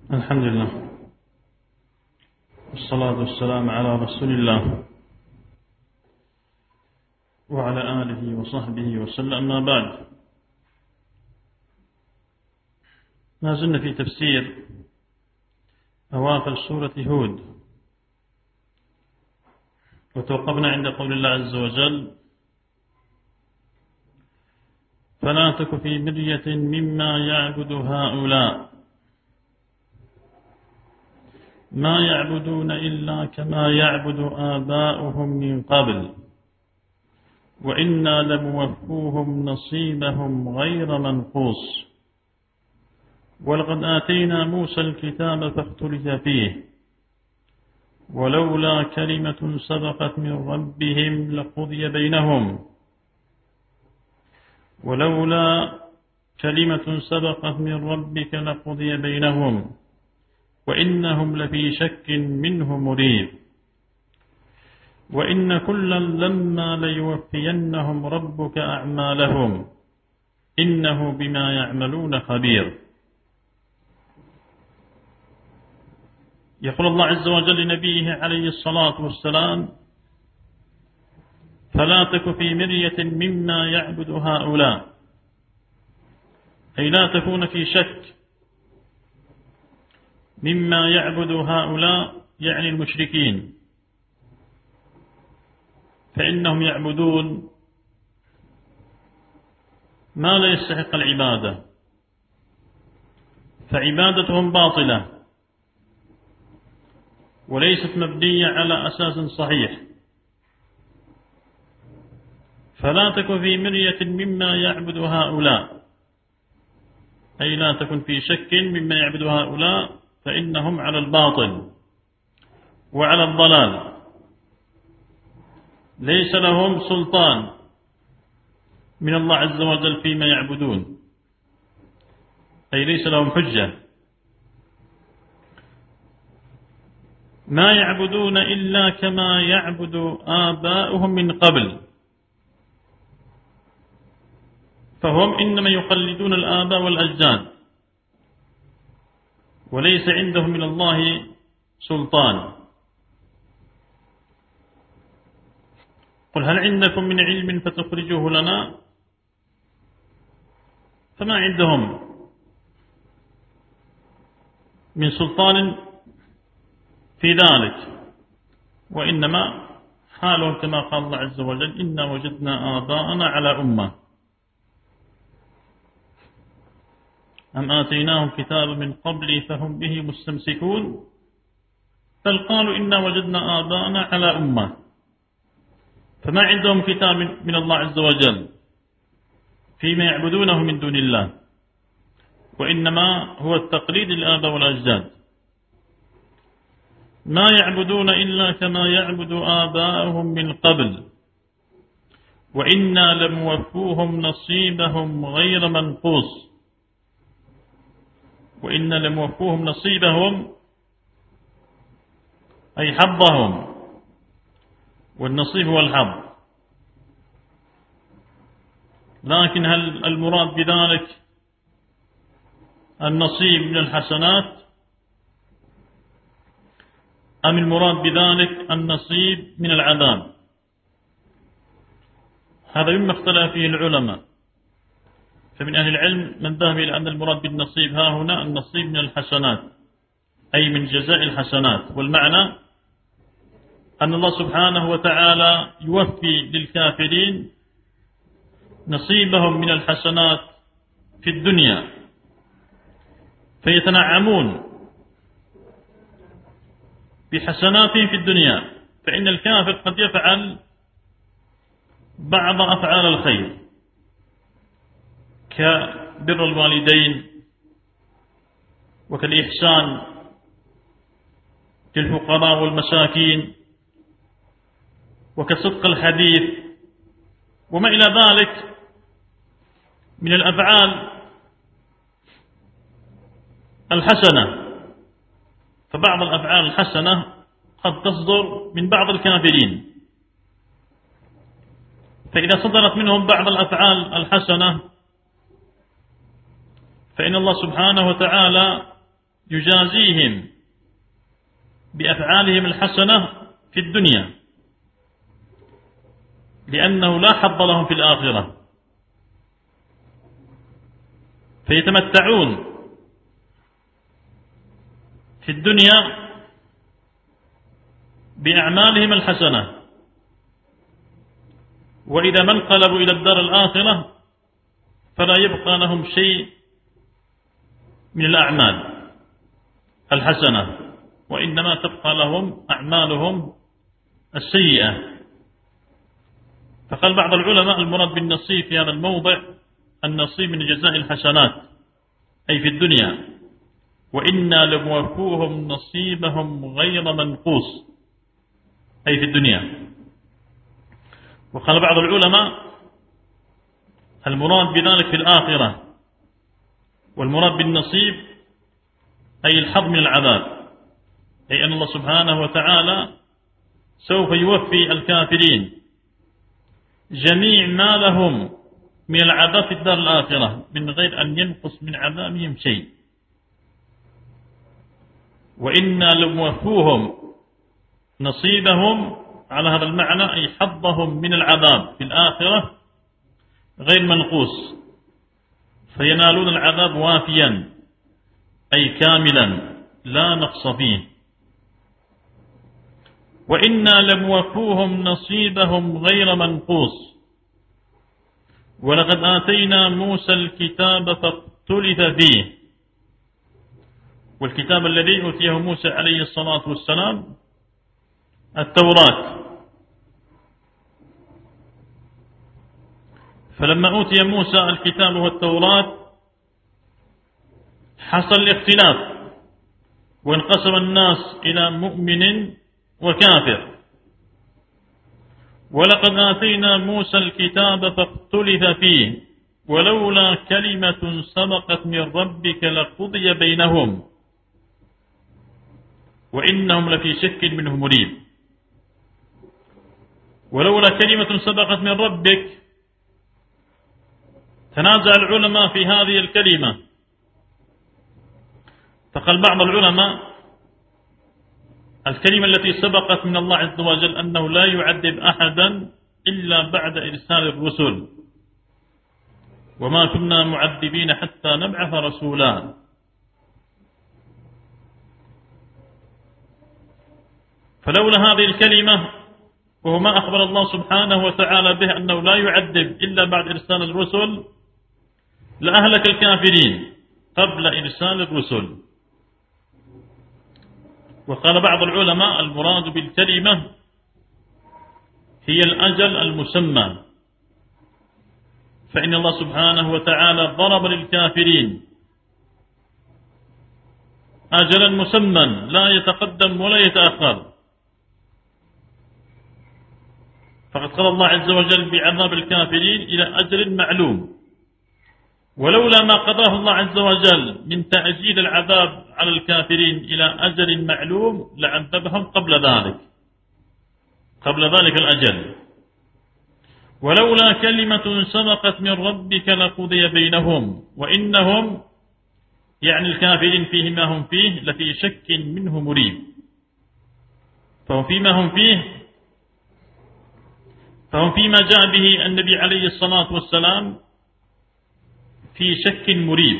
الحمد لله والصلاة والسلام على رسول الله وعلى آله وصحبه وسلم. أما بعد، ما زلنا في تفسير أواخر سورة هود، وتوقفنا عند قول الله عز وجل: فلا تك في مرية مما يعبد هؤلاء ما يعبدون إلا كما يعبد آباؤهم من قبل وإنا لموفوهم نصيبهم غير منقوص ولقد آتينا موسى الكتاب فاختلف فيه ولولا كلمة سبقت من ربهم لقضي بينهم وإنهم لفي شك منه مريب وإن كلا لما ليوفينهم ربك أعمالهم إنه بما يعملون خبير. يقول الله عز وجل لنبيه عليه الصلاة والسلام: فلا تك في مرية مما يعبد هؤلاء، أي لا تكون في شك مما يعبد هؤلاء، يعني المشركين، فإنهم يعبدون ما لا يستحق العبادة، فعبادتهم باطلة وليست مبنية على أساس صحيح. فلا تكن في مرية مما يعبد هؤلاء، أي لا تكن في شك مما يعبد هؤلاء، فإنهم على الباطل وعلى الضلال، ليس لهم سلطان من الله عز وجل فيما يعبدون، أي ليس لهم حجة. ما يعبدون إلا كما يعبد آباؤهم من قبل، فهم إنما يقلدون الآباء والأجداد وليس عندهم من الله سلطان. قل هل عندكم من علم فتخرجوه لنا؟ فما عندهم من سلطان في ذلك، وإنما حالهم كما قال الله عز وجل: إنا وجدنا آباءنا على أمة أم آتيناهم كتابا من قبل فهم به مستمسكون بل قالوا إنا وجدنا آباءنا على أمة. فما عندهم كتاب من الله عز وجل فيما يعبدونه من دون الله، وإنما هو التقليد للآباء والأجداد. ما يعبدون إلا كما يعبد آباؤهم من قبل وإنا لموفوهم نصيبهم غير منقوص. وإنا لموفوهم نصيبهم أي حظهم، والنصيب هو الحظ. لكن هل المراد بذلك النصيب من الحسنات أم المراد بذلك النصيب من العذاب؟ هذا مما اختلف فيه العلماء، فمن أهل العلم من ذهب إلى أن المراد بالنصيب ها هنا النصيب من الحسنات، أي من جزاء الحسنات، والمعنى أن الله سبحانه وتعالى يوفي للكافرين نصيبهم من الحسنات في الدنيا فيتنعمون بحسناتهم في الدنيا. فإن الكافر قد يفعل بعض أفعال الخير كبر الوالدين وكالإحسان للفقراء والمساكين وكصدق الحديث وما إلى ذلك من الأفعال الحسنة. فبعض الأفعال الحسنة قد تصدر من بعض الكافرين، فإذا صدرت منهم بعض الأفعال الحسنة فإن الله سبحانه وتعالى يجازيهم بأفعالهم الحسنة في الدنيا، لأنه لا حظ لهم في الآخرة، فيتمتعون في الدنيا بأعمالهم الحسنة، وإذا ما انقلبوا إلى الدار الآخرة فلا يبقى لهم شيء من الأعمال الحسنة، وإنما تبقى لهم أعمالهم السيئة. فقال بعض العلماء المراد بالنصيب في هذا الموضع النصيب من جزاء الحسنات أي في الدنيا، وإنا لموفوهم نصيبهم غير منقوص أي في الدنيا. وقال بعض العلماء المراد بذلك في الآخرة، والمراد بالنصيب أي الحظ من العذاب، أي أن الله سبحانه وتعالى سوف يوفي الكافرين جميع ما لهم من العذاب في الدار الآخرة من غير أن ينقص من عذابهم شيء. وإنا لموفوهم نصيبهم على هذا المعنى أي حظهم من العذاب في الآخرة غير منقوص، فينالون العذاب وافيا أي كاملا لا نقص فيه. وإنا لموفوهم نصيبهم غير منقوص ولقد آتينا موسى الكتاب فاختلف فيه. والكتاب الذي أوتيه موسى عليه الصلاة والسلام التوراة. فلما أوتي موسى الكتاب والتوراة حصل الاختلاف وانقسم الناس إلى مؤمن وكافر. ولقد آتينا موسى الكتاب فاختلف فيه ولولا كلمة سبقت من ربك لقضي بينهم وإنهم لفي شك منه مريب. ولولا كلمة سبقت من ربك، تنازع العلماء في هذه الكلمة، فقال بعض العلماء الكلمة التي سبقت من الله عز وجل أنه لا يعذب أحدا إلا بعد إرسال الرسل، وما كنا معذبين حتى نبعث رسولا. فلولا هذه الكلمة وهو ما أخبر الله سبحانه وتعالى به أنه لا يعذب إلا بعد إرسال الرسل لأهلك الكافرين قبل إرسال الرسل. وقال بعض العلماء المراد بالكلمة هي الأجل المسمى، فإن الله سبحانه وتعالى ضرب للكافرين أجلا مسمى لا يتقدم ولا يتأخر. فقد قال الله عز وجل بعذاب الكافرين إلى أجل معلوم، ولولا ما قضاه الله عز وجل من تأجيل العذاب على الكافرين إلى أجل معلوم لعذبهم قبل ذلك الأجل. ولولا كلمة سبقت من ربك لقضي بينهم وإنهم يعني الكافرين فيه ما هم فيه لفي شك منه مريب. فهم فيما جاء به النبي عليه الصلاة والسلام في شك مريب،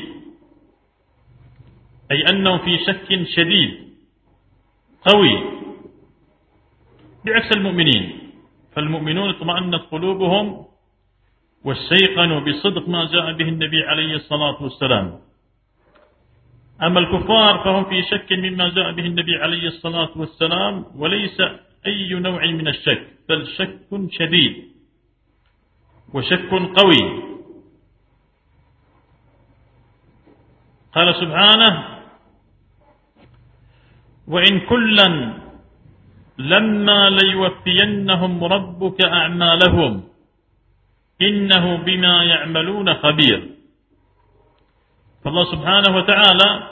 أي أنه في شك شديد قوي بعكس المؤمنين. فالمؤمنون اطمأنت قلوبهم واستيقنوا بصدق ما جاء به النبي عليه الصلاة والسلام. أما الكفار فهم في شك مما جاء به النبي عليه الصلاة والسلام، وليس أي نوع من الشك، بل شك شديد وشك قوي. قال سبحانه وإن كلا لما ليوفينهم ربك أعمالهم إنه بما يعملون خبير. فالله سبحانه وتعالى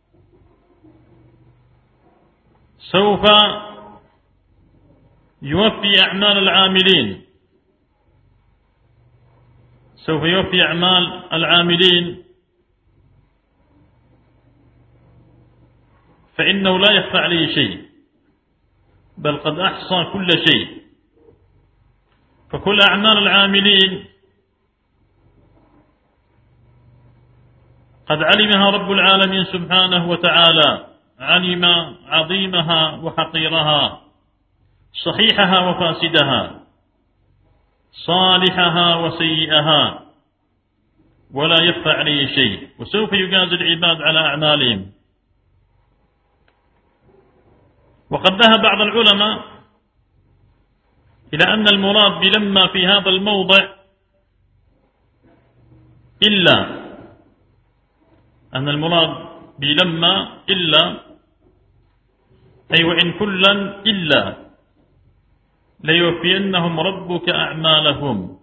سوف يوفي أعمال العاملين، فإنه لا يخفى عليه شيء، بل قد أحصى كل شيء. فكل أعمال العاملين قد علمها رب العالمين سبحانه وتعالى، علم عظيمها وحقيرها، صحيحها وفاسدها، صالحها وسيئها، ولا يخفى عليه شيء، وسوف يجازي العباد على أعمالهم. وقد ذهب بعض العلماء إلى أن المراد بلما في هذا الموضع إلا، أن المراد بلما إلا أي وإن كلا إلا ليوفينهم ربك أعمالهم.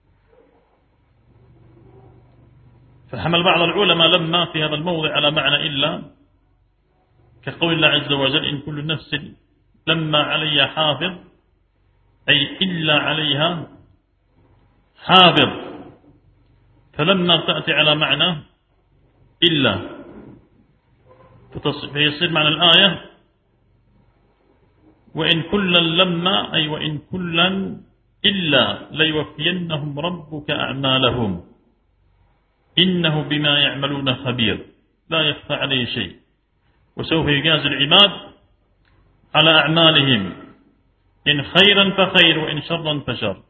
فحمل بعض العلماء لما في هذا الموضع على معنى إلا، كقول الله عز وجل إن كل نفس لما عليها حافظ، أي إلا عليها حافظ. فلما تأتي على معنى إلا فيصير معنى الآية وإن كلا لما، أي وإن كلا إلا ليوفينهم ربك أعمالهم إنه بما يعملون خبير، لا يخفى عليه شيء، وسوف يجازي العباد على أعمالهم إن خيرا فخير وإن شرا فشر.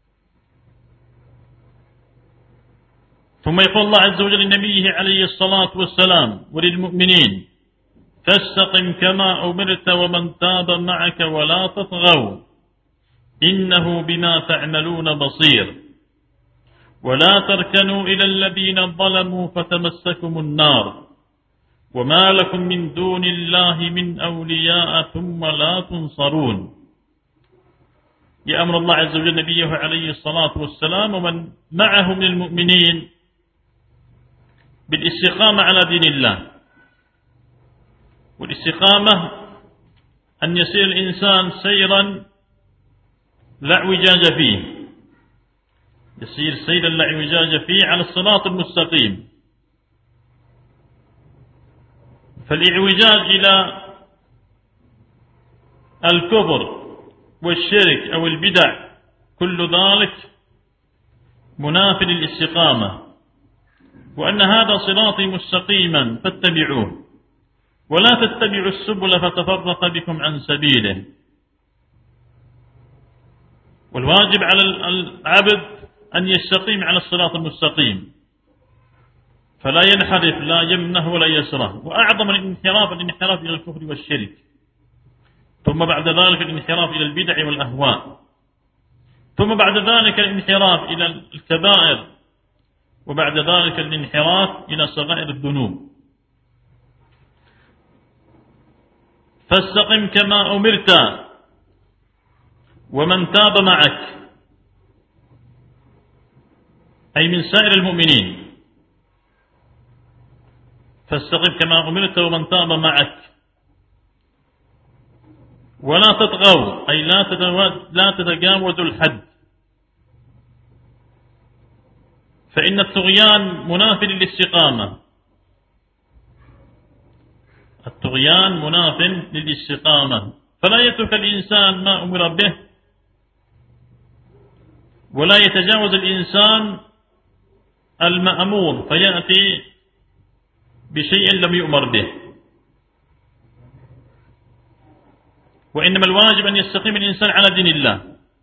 ثم يقول الله عز وجل لنبيه عليه الصلاة والسلام وللمؤمنين فاستقم كما أمرت ومن تاب معك ولا تطغوا إنه بما تعملون بصير ولا تركنوا إلى الذين ظلموا فتمسكم النار وما لكم من دون الله من أولياء ثم لا تنصرون. يأمر الله عز وجل نبيه عليه الصلاة والسلام ومن معه من المؤمنين بالاستقامة على دين الله. والاستقامة أن يسير الإنسان سيرا لا اعوجاج فيه، يسير سيرا لا اعوجاج فيه على الصراط المستقيم. فالاعوجاج إلى الكفر والشرك أو البدع كل ذلك مناف للاستقامة، وأن هذا صراطي مستقيما فاتبعوه ولا تتبعوا السبل فتفرق بكم عن سبيله. والواجب على العبد أن يستقيم على الصراط المستقيم، فلا ينحرف لا يمنه ولا يسره. وأعظم الانحراف إلى الكفر والشرك، ثم بعد ذلك الانحراف إلى البدع والأهواء، ثم بعد ذلك الانحراف إلى الكبائر، وبعد ذلك الانحراف إلى صغائر الذنوب. فاستقم كما أمرت ومن تاب معك، أي من سائر المؤمنين. فاستقم كما أمرت ومن تاب معك ولا تطغوا، أي لا تتجاوزوا الحد، فإن الطغيان مناف للاستقامة. الطغيان مناف للاستقامة، فلا يترك الإنسان ما أمر به ولا يتجاوز الإنسان المأمور فيأتي بشيء لم يؤمر به. وإنما الواجب أن يستقيم الإنسان على دين الله،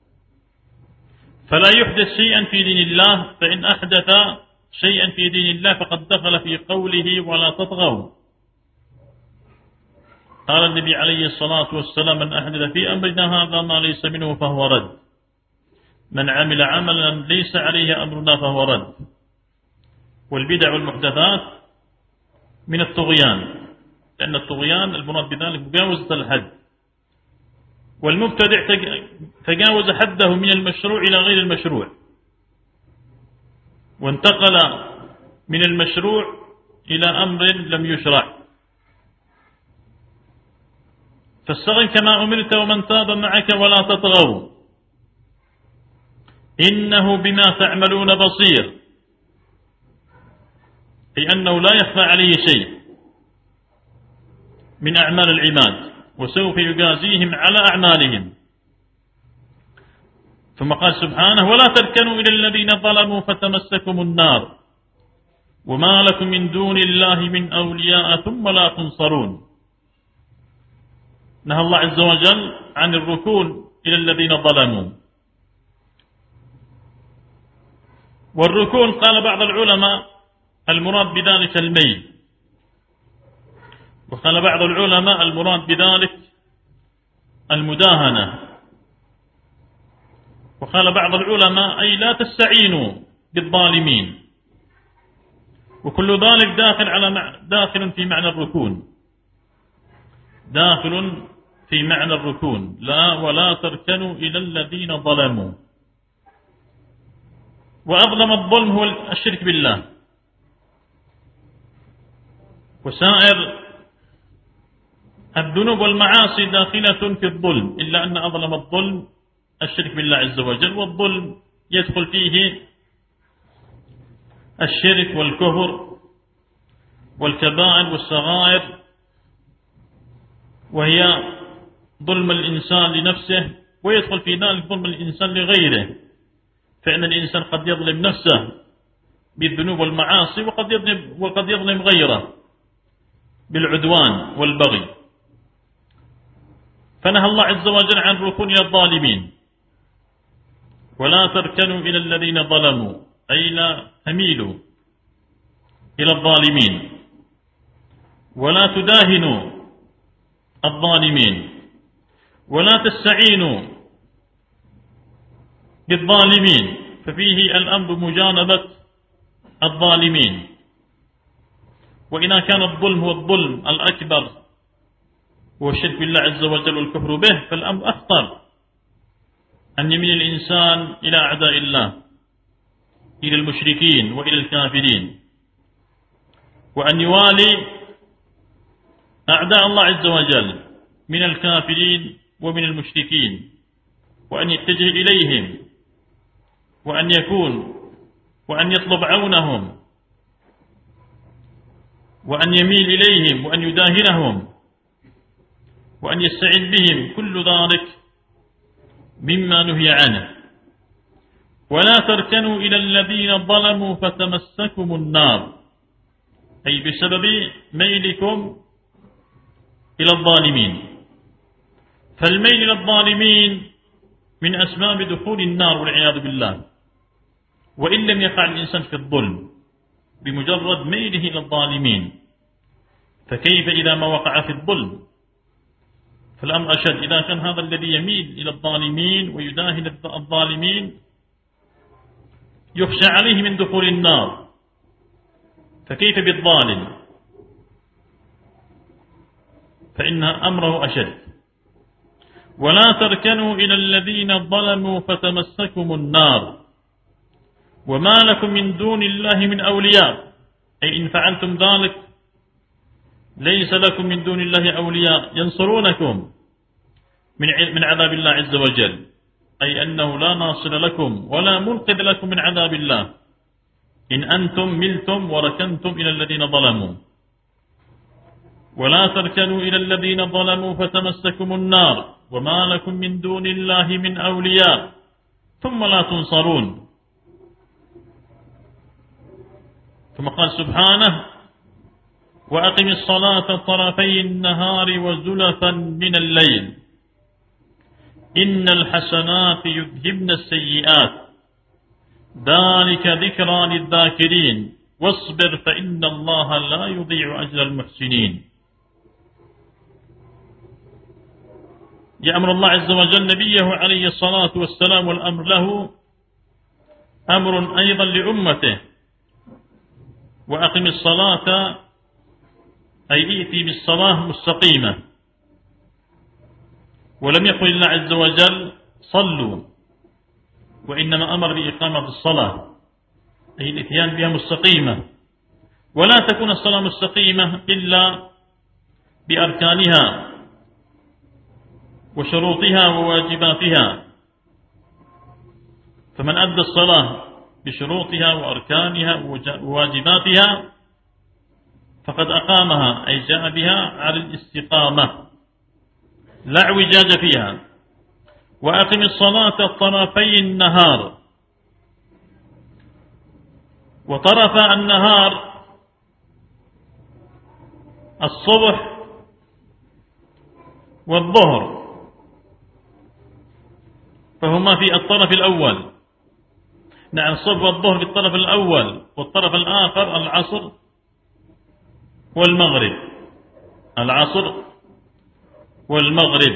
فلا يحدث شيئا في دين الله، فإن أحدث شيئا في دين الله فقد دخل في قوله ولا تطغوا. قال النبي عليه الصلاة والسلام من أحدث في أمرنا هذا ما ليس منه فهو رد، من عمل عملا ليس عليه أمرنا فهو رد. والبدع والمحدثات من الطغيان، لأن الطغيان المراد بذلك مجاوزة الحد، والمبتدع تجاوز حده من المشروع إلى غير المشروع، وانتقل من المشروع إلى أمر لم يشرع. فاستقم كما أمرت ومن تاب معك ولا تطغوا إنه بما تعملون بصير، أي أنه لا يخفى عليه شيء. من أعمال العباد، وسوف يجازيهم على أعمالهم. ثم قال سبحانه: ولا تركنوا إلى الذين ظلموا فتمسكم النار وما لكم من دون الله من أولياء ثم لا تنصرون. نهى الله عز وجل عن الركون إلى الذين ظلموا. والركون قال بعض العلماء المراد بذلك الميل، وقال بعض العلماء المراد بذلك المداهنة، وقال بعض العلماء أي لا تستعينوا بالظالمين. وكل ذلك داخل في معنى الركون، داخل في معنى الركون. لا ولا تركنوا إلى الذين ظلموا. وأظلم الظلم هو الشرك بالله، وسائر الذنوب والمعاصي داخلة في الظلم، إلا أن أظلم الظلم الشرك بالله عز وجل. والظلم يدخل فيه الشرك والكفر والكبائر والصغائر، وهي ظلم الإنسان لنفسه، ويدخل في ذلك ظلم الإنسان لغيره، فإن الإنسان قد يظلم نفسه بالذنوب والمعاصي، وقد يظلم غيره بالعدوان والبغي. فنهى الله عز وجل عن الركون إلى الظالمين. ولا تركنوا إلى الذين ظلموا، أي لا تميلوا إلى الظالمين، ولا تداهنوا الظالمين، ولا تستعينوا بالظالمين، ففيه الأمر مجانبة الظالمين. وإذا كان الظلم هو الظلم الأكبر هو الشرك بالله عز وجل والكفر به، فالأمر أخطر أن يميل الإنسان إلى أعداء الله، إلى المشركين وإلى الكافرين، وأن يوالي أعداء الله عز وجل من الكافرين ومن المشركين، وأن يتجه إليهم، وأن يطلب عونهم، وأن يميل إليهم، وأن يداهنهم، وأن يستعين بهم. كل ذلك مما نهي عنه. ولا تركنوا إلى الذين ظلموا فتمسكم النار، أي بسبب ميلكم إلى الظالمين. فالميل إلى الظالمين من أسباب دخول النار والعياذ بالله، وإن لم يقع الإنسان في الظلم بمجرد ميله إلى الظالمين، فكيف إذا ما وقع في الظلم؟ فالأمر أشد. إذا كان هذا الذي يميل إلى الظالمين ويداهن الظالمين يخشى عليه من دخول النار، فكيف بالظالم؟ فإن أمره أشد. ولا تركنوا إلى الذين ظلموا فتمسكم النار وما لكم من دون الله من أولياء، أي إن فعلتم ذلك ليس لكم من دون الله أولياء ينصرونكم من عذاب الله عز وجل، أي أنه لا ناصر لكم ولا منقذ لكم من عذاب الله إن أنتم ملتم وركنتم إلى الذين ظلموا. ولا تركنوا إلى الذين ظلموا فتمسكم النار وما لكم من دون الله من أولياء ثم لا تنصرون. ثم قال سبحانه: وأقم الصلاة طرفي النهار وزلفا من الليل إن الحسنات يذهبن السيئات ذلك ذكرى للذاكرين واصبر فإن الله لا يضيع أجر المحسنين. يأمر الله عز وجل نبيه عليه الصلاة والسلام، والأمر له أمر أيضا لأمته: وأقم الصلاة، أي ائتي بالصلاة مستقيمة. ولم يقل الله عز وجل صلوا، وإنما أمر بإقامة الصلاة، أي الإتيان بها مستقيمة. ولا تكون الصلاة مستقيمة إلا بأركانها وشروطها وواجباتها، فمن أدى الصلاة بشروطها وأركانها وواجباتها فقد أقامها أي جاء بها على الاستقامة لا اعوجاج فيها. وأقم الصلاة طرفي النهار. وطرف النهار الصبح والظهر، فهما في الطرف الأول. نعم، الصبح والظهر في الطرف الأول، والطرف الآخر العصر والمغرب. العصر والمغرب.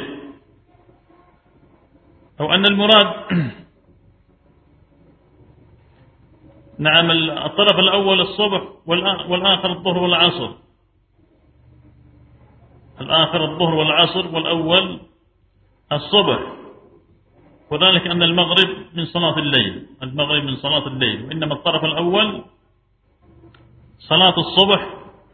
أو أن المراد نعم الطرف الأول الصبح والآخر الظهر والعصر. الآخر الظهر والعصر والأول الصبح. وذلك أن المغرب من صلاة الليل. المغرب من صلاة الليل، وإنما الطرف الأول صلاة الصبح،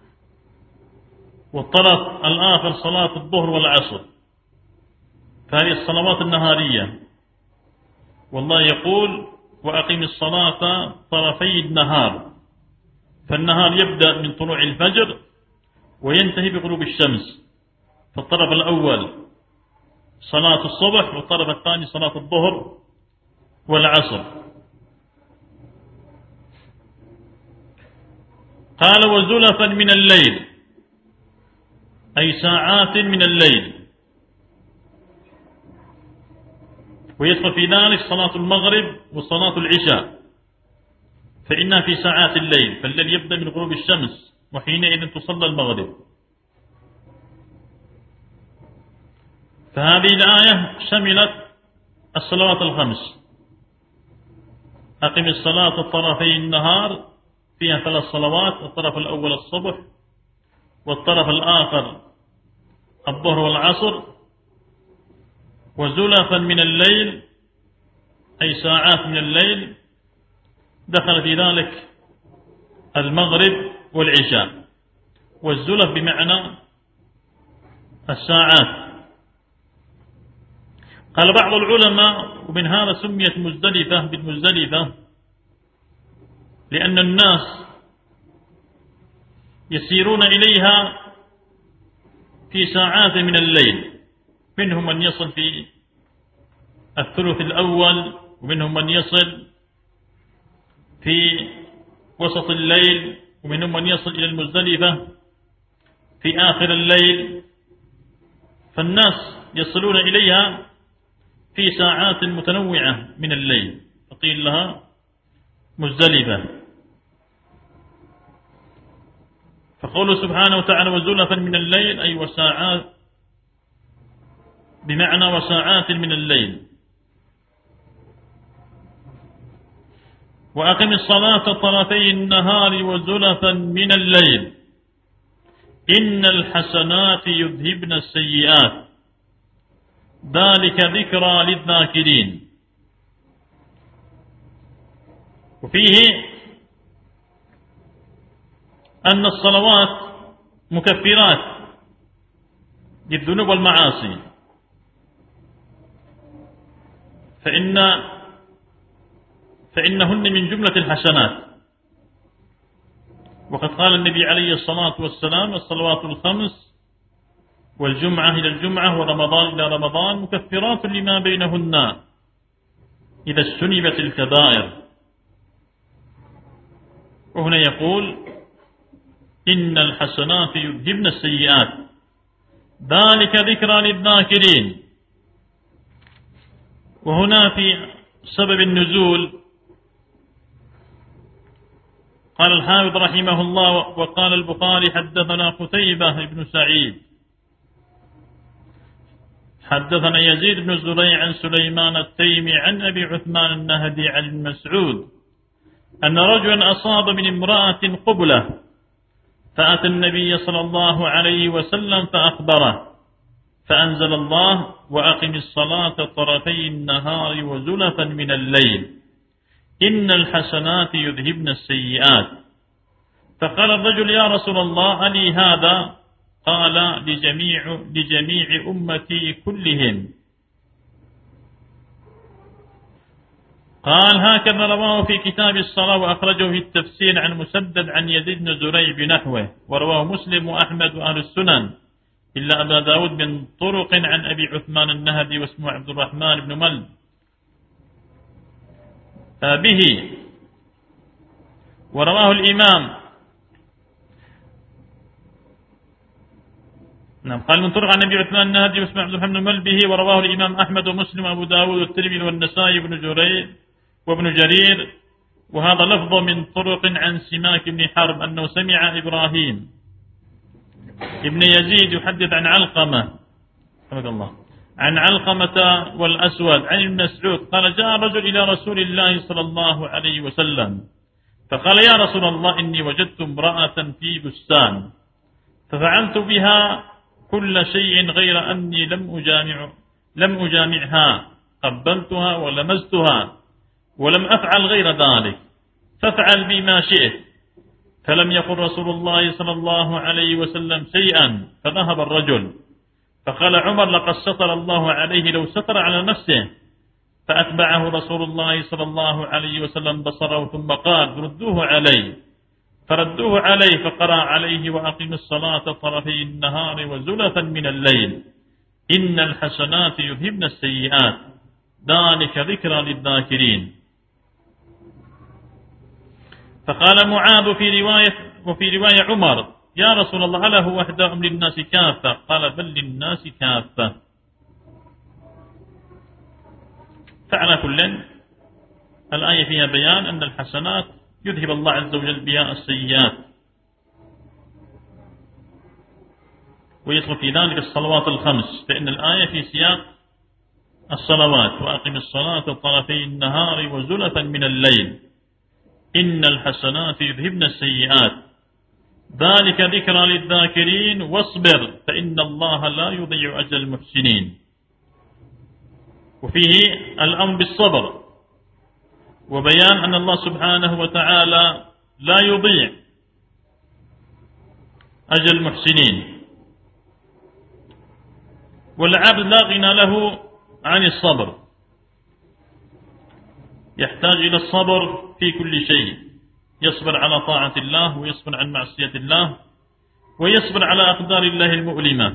والطرف الآخر صلاة الظهر والعصر. فهذه الصلوات النهارية. والله يقول وأقم الصلاة طرفي النهار، فالنهار يبدأ من طلوع الفجر وينتهي بغروب الشمس. فالطرف الأول صلاة الصبح، والطرف الثاني صلاة الظهر والعصر. قال وزلفا من الليل أي ساعات من الليل. ويدخل في ذلك صلاة المغرب وصلاة العشاء، فإنها في ساعات الليل. فالليل يبدأ من غروب الشمس، وحينئذ تصلى المغرب. فهذه الآية شملت الصلوات الخمس. أقم الصلاة طرفي النهار، فيها 3 صلوات: الطرف الأول الصبح، والطرف الآخر الظهر والعصر. وزلفا من الليل أي ساعات من الليل، دخل في ذلك المغرب والعشاء. والزلف بمعنى الساعات. قال بعض العلماء ومن هذا سميت مزدلفة بالمزدلفة، لأن الناس يسيرون إليها في ساعات من الليل. منهم من يصل في الثلث الأول، ومنهم من يصل في وسط الليل، ومنهم من يصل إلى المزدلفة في آخر الليل. فالناس يصلون إليها في ساعات متنوعة من الليل، فقيل لها مزدلفة. فقوله سبحانه وتعالى وزلفا من الليل أي وساعات، بمعنى وساعات من الليل. وأقم الصلاة طرفي النهار وزلفا من الليل إن الحسنات يذهبن السيئات ذلك ذكرى للذاكرين. وفيه أن الصلوات مكفرات للذنوب والمعاصي، فإنهن من جملة الحسنات. وقد قال النبي عليه الصلاة والسلام الصلوات الخمس والجمعة إلى الجمعة ورمضان إلى رمضان مكفرات لما بينهن إذا اجتنبت الكبائر. وهنا يقول إن الحسنات يذهبن السيئات ذلك ذكرى للذاكرين. وهنا في سبب النزول قال الحافظ رحمه الله وقال البخاري حدثنا قتيبة بن سعيد حدثنا يزيد بن زريع عن سليمان التيمي عن أبي عثمان النهدي عن مسعود أن رجلا أصاب من امرأة قبلة فأتى النبي صلى الله عليه وسلم فأخبره، فأنزل الله وأقم الصلاة طرفي النهار وزلفا من الليل إن الحسنات يذهبن السيئات. فقال الرجل يا رسول الله ألي هذا؟ قال لجميع أمتي كلهم. قال هكذا رواه في كتاب الصلاة وأخرجه في التفسير عن مسدد عن يزيد بن زريع بنحوه، ورواه مسلم وأحمد وأهل السنن إلا أبا داود من طرق عن أبي عثمان النهدي واسمه عبد الرحمن بن مل به. ورواه الإمام نعم قال من طرق عن أبي عثمان النهدي واسمه عبد الرحمن بن مل به، ورواه الإمام أحمد ومسلم وأبو داود والترمذي والنسائي وابن جرير. وهذا لفظ من طرق عن سماك بن حرب أنه سمع إبراهيم ابن يزيد يحدث عن علقمة الله عن علقمة والأسود عن ابن مسعود قال جاء رجل إلى رسول الله صلى الله عليه وسلم فقال يا رسول الله إني وجدت امرأة في بستان ففعلت بها كل شيء غير أني لم أجامعها، قبلتها ولمستها ولم أفعل غير ذلك، فافعل بي ما شئت. فلم يقل رسول الله صلى الله عليه وسلم شيئا، فذهب الرجل. فقال عمر لقد ستر الله عليه لو ستر على نفسه. فأتبعه رسول الله صلى الله عليه وسلم بصره ثم قال ردوه علي، فردوه عليه فقرأ عليه وأقم الصلاة طرفي النهار وزلفا من الليل إن الحسنات يذهبن السيئات ذلك ذكرى للذاكرين. فقال معاذ وفي رواية عمر يا رسول الله ألا هو أهداهم للناس كافة؟ قال بل للناس كافة. فعلى كل الآية فيها بيان أن الحسنات يذهب الله عز وجل بها السيئات، ويدخل في ذلك الصلوات الخمس، فإن الآية في سياق الصلوات وأقم الصلاة طرفي النهار وزلفا من الليل إن الحسنات يذهبن السيئات ذلك ذكرى للذاكرين واصبر فإن الله لا يضيع أجر المحسنين. وفيه الأمر بالصبر وبيان أن الله سبحانه وتعالى لا يضيع أجر المحسنين، والعبد لا غنى له عن الصبر، يحتاج إلى الصبر في كل شيء، يصبر على طاعة الله ويصبر عن معصية الله ويصبر على أقدار الله المؤلمة.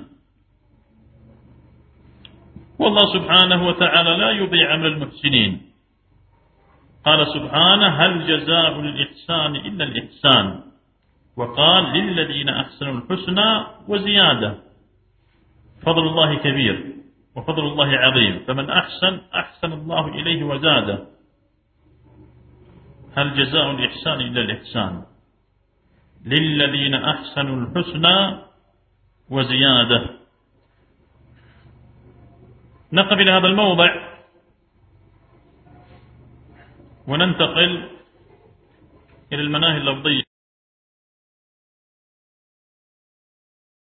والله سبحانه وتعالى لا يضيع عمل المحسنين. قال سبحانه هل جزاء الإحسان إلا الإحسان، وقال للذين أحسنوا الحسنى وزيادة. فضل الله كبير وفضل الله عظيم، فمن أحسن الله إليه وزاده. هل جزاء الإحسان إلا الإحسان للذين أحسنوا الحسنى وزيادة. نقف إلى هذا الموضع وننتقل إلى المناهي اللفظية.